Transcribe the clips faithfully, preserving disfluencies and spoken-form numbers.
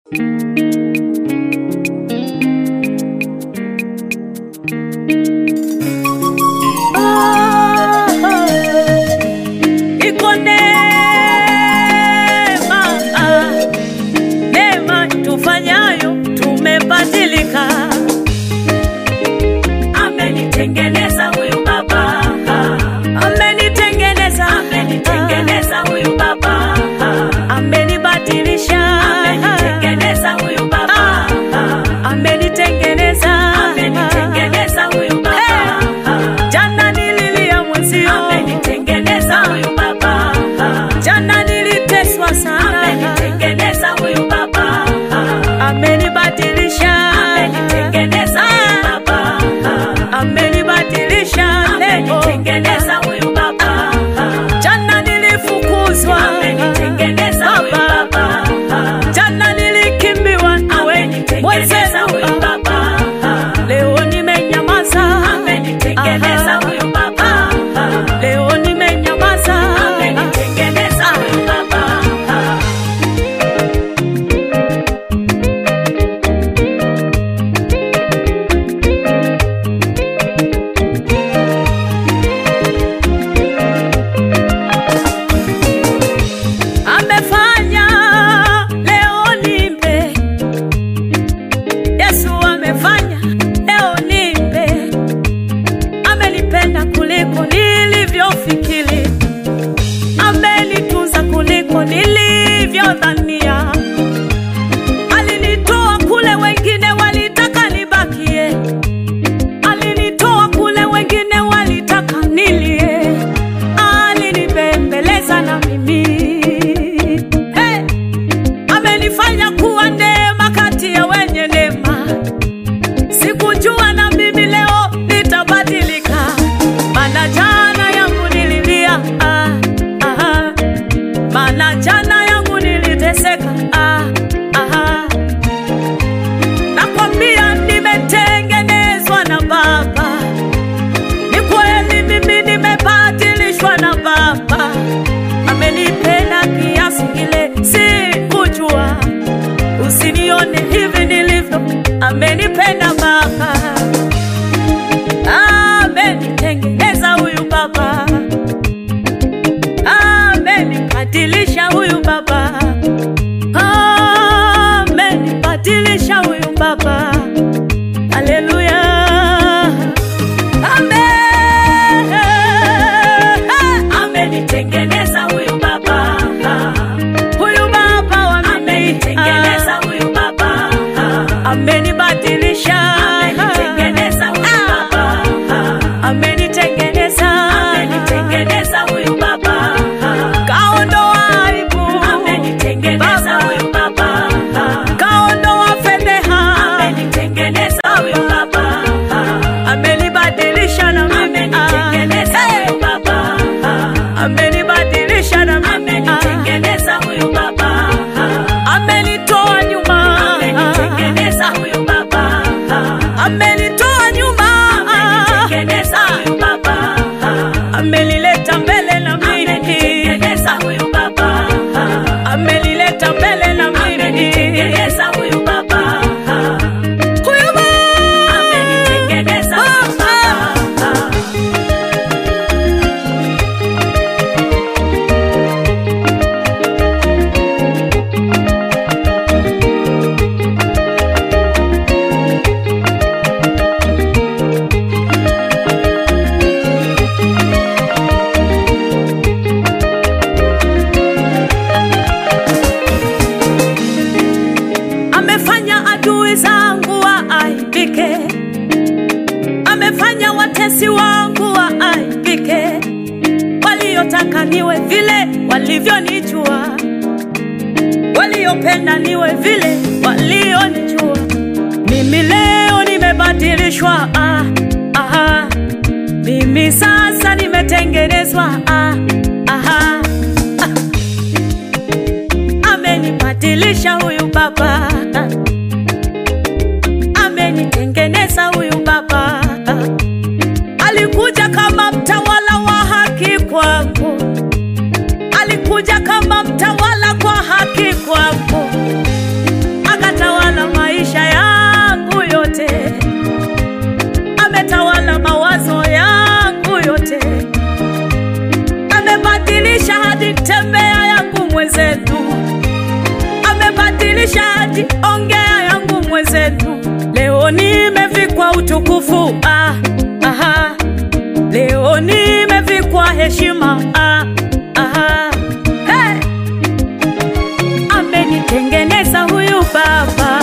Amenipenda Baba, amenitengeneza huyu Baba, amenibadilisha huyu Baba, amenibadilisha huyu Baba. Haleluya, amen. Amenitengeneza huyu Baba, huyu Baba amenitengeneza huyu Baba, amenibadilisha, amenitengeneza huyu Baba, amenitengeneza, amenitengeneza huyu Baba, kaondoa aibu, amenitengeneza huyu Baba, kaondoa fedheha, amenitengeneza huyu Baba, amenibadilisha na mimi, amenitengeneza huyu Baba, amenibadilisha na mimi, amenitengeneza huyu Baba, amenitoa nyuma, amenitengeneza huyu Baba, amenitoa nyuma, amenitengeneza huyu Baba, amenileta mbele na mimi, amenitengeneza huyu Baba, amenileta mbele na mimi, amenitengeneza huyu Baba, huyu Baba amenitengeneza huyu Baba. Amefanya adui zangu waaibike, amefanya watesi wangu waaibike, waliotaka niwe vile walivyonijua, waliopenda niwe vile walionijua. Mimi leo nimebadilishwa, ah, ah, mimi sasa nimetengenezwa, ah, ah, ah. Amenibadilisha huyu Baba, amenitengeneza huyu Baba. Alikuja kama mtawala wa haki kwangu, alikuja kama mtawala kwa haki kwangu, mwilishaji, ongea yangu mwenzetu. Leo nimevikwa utukufu, ah, aha. Leo nimevikwa heshima, ah, aha. Hey! Amenitengeneza huyu Baba,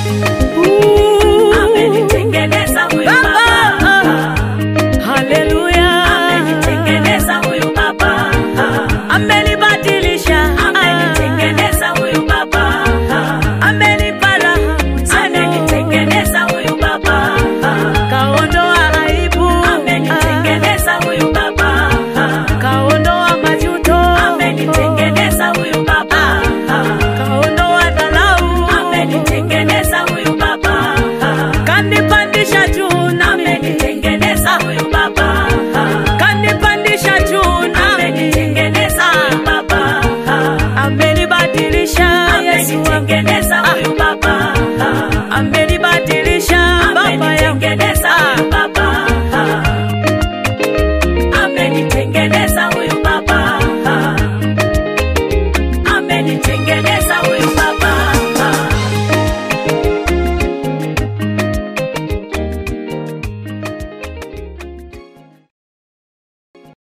uh, amenitengeneza huyu Baba, Baba. Haleluya, amenitengeneza huyu Baba, amenibadilisha, amenitengeneza huyu Baba, amenipa raha, amenitengeneza huyu Baba, kaondoa aibu, amenitengeneza huyu Baba, kaondoa majuto, amenitengeneza huyu Baba, kaondoa dharau, amenitengeneza huyu Baba, kanipandisha juu, amenitengeneza huyu Baba, kanipandisha juu, amenitengeneza huyu Baba, amenibadilisha, amenitengeneza huyu Baba, amenibadilisha, amenitengeneza huyu Baba, amenitengeneza huyu Baba, amenitengeneza